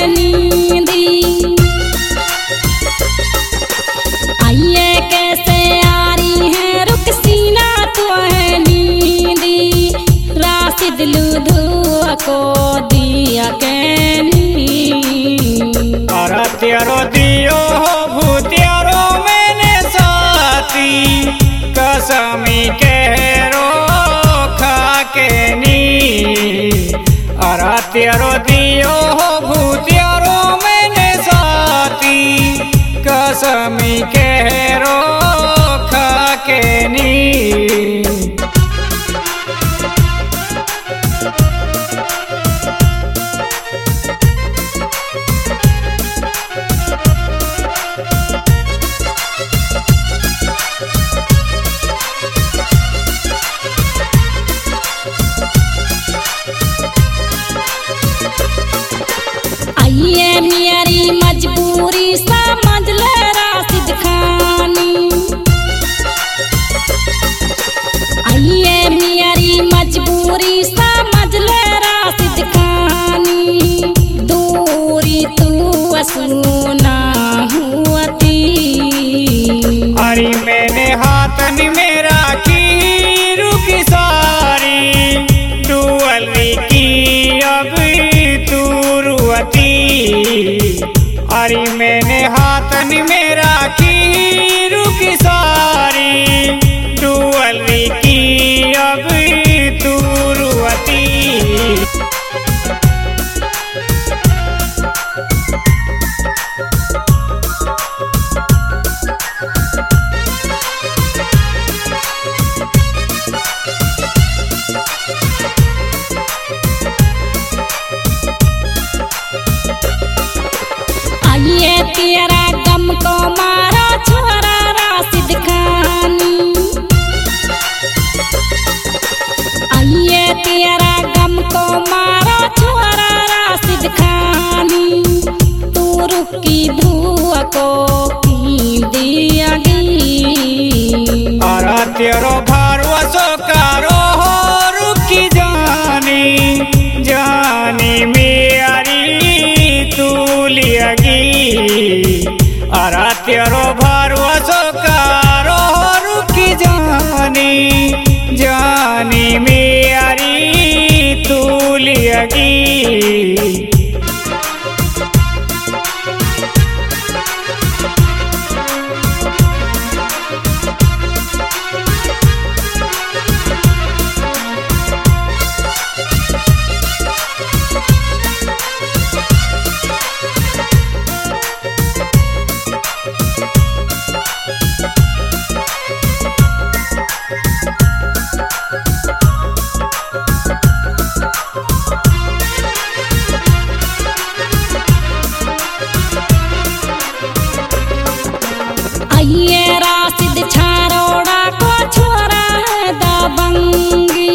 नींदी। आइए कैसे आ रही है रुखसीना तो है नींदी। राशिद लुधु को दिया कैनी। अरे तेरो दियो भूतियारो मैंने साथी कसमी केरो खा के नी। अरे तेरो दियो भूतियारो मैंने साथी कसमी केरो खा के नी। आइए मेरी मजबूरी समझ ले राशिद खानी। आइए मेरी मजबूरी समझ ले राशिद खानी। दूरी तू सुना हुआती। अरे मैंने हाथन में राखी रुकी सारी डुअली की अब तू रुअती। अरे मैंने हाथन में राखी रुकी सारी डुअली की अब तू रुअती। आइए तेरा गम को मारा छोरा राशिद खानी। आइए तेरा गम को मारा छोरा राशिद खानी। तू रुकी धुआ को की दियागी। अरे तेरो भरवसो करो रुकी जानी जानी मेरी तू लियागी। अरे तेरो भरवसो करो रुकी जानी जानी मेरी तू लियागी। आइए राशिद छारोड़ा को छोरा है दबंगी।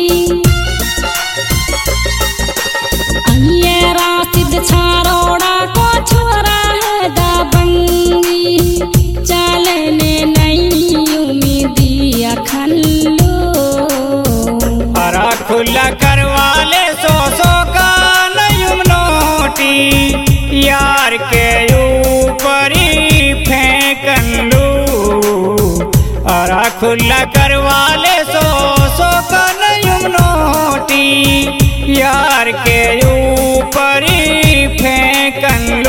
आइए राशिद छारोड़ा को छोरा है दबंगी। चलने नहीं उम्मीदिया खल्लो। अरा खुला करवा ले सो का नयुम नोटी यार के ऊपर ही फेंकन लू। अरा खुला करवा ले सो का नयुम नोटी यार के ऊपर ही फेंकन लू।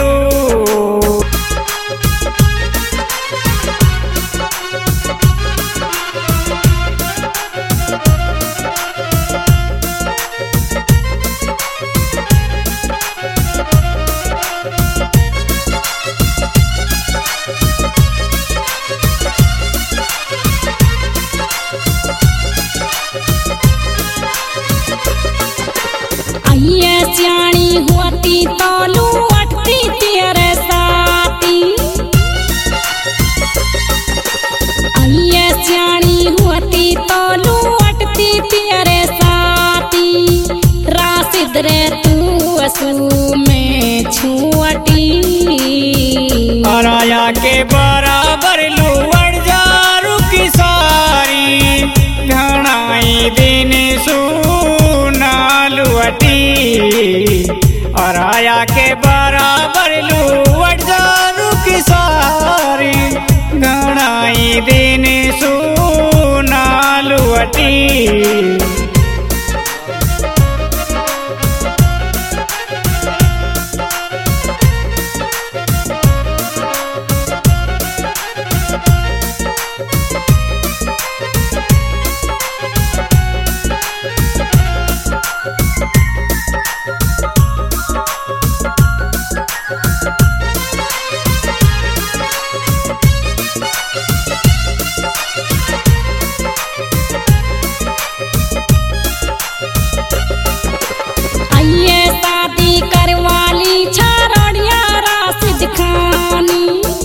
आइए सियाणी होती तो लूटती तेरे साथी। आइए सियाणी होती तो लूटती तेरे साथी। राशिद रे तू असू में छुअटी। अराया के बराबर लुवड़ जा रुकी सारी घनाई दिन सुना लुअटी। अराया के बराबर आइए शादी करवाली छारोड़िया राशिद खानी।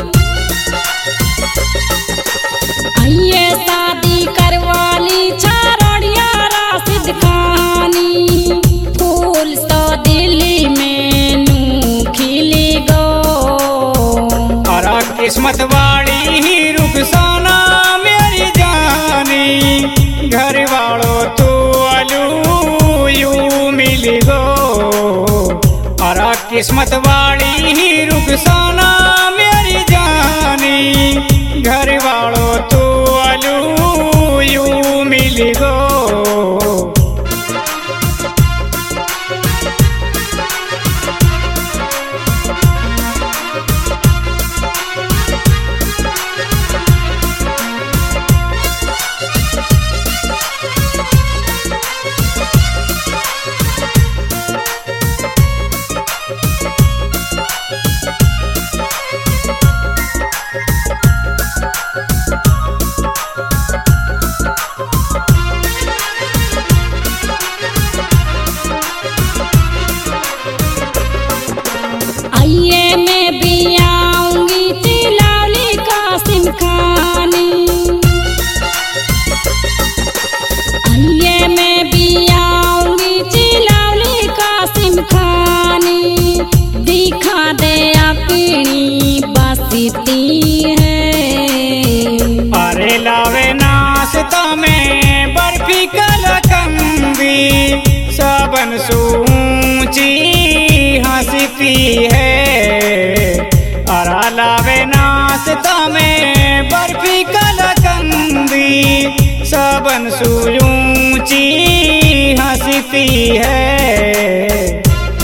आइए शादी करवाली छारोड़िया राशिद खानी। फूल तो दिल्ली में नू खिली गो। और किस्मत वाली ही रुखसाना मेरी जानी, घर वालों तू अलू यू मिली गो। और किस्मत वाली ही रुखसाना मेरी जानी, घर वालों तू अलू यू मिली गो। आइए मैं भी आऊंगी चिलौली कासिम खानी। आइए मैं भी आऊंगी चिलौली कासिम खानी। दिखा दे अपनी बसती है। अरे लावे नाश्ता में बर्फी कलकंदी, सबन सूची हंसती है। अरा लावे नाश्ता में बर्फी कलकंदी, सबन सूची हंसती है।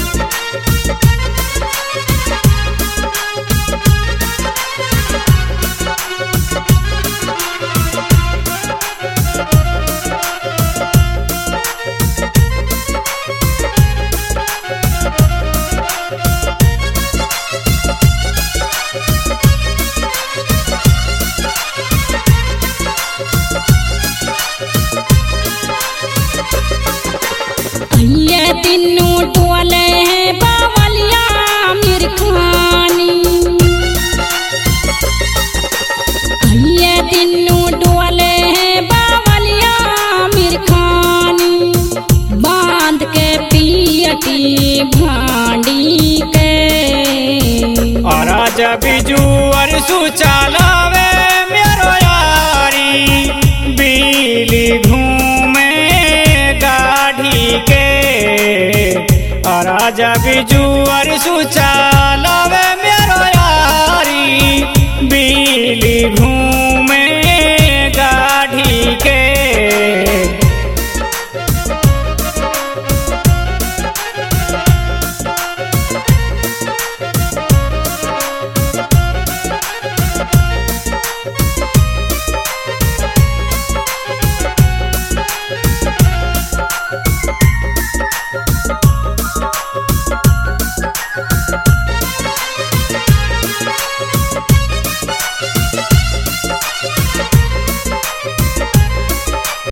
आइए तीनों टोले हैं बावलिया आमिर खानी। आइए तीनों टोले हैं बावलिया आमिर खानी। बांध के पियटी भांडी के। और जब जुअर सुचालावे मेरो यारी, बिजली घूमे गाढ़ी के। और जब जुअर सुचा